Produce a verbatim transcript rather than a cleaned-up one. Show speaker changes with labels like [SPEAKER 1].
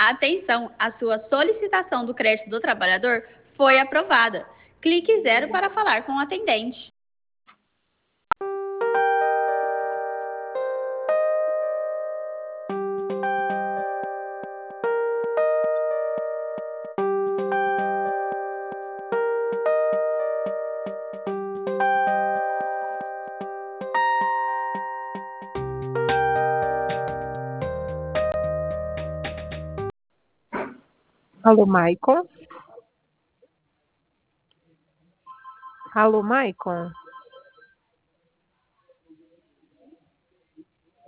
[SPEAKER 1] Atenção, a sua solicitação do crédito do trabalhador foi aprovada. Clique zero para falar com o atendente.
[SPEAKER 2] Alô, Maicon? Alô, Maicon?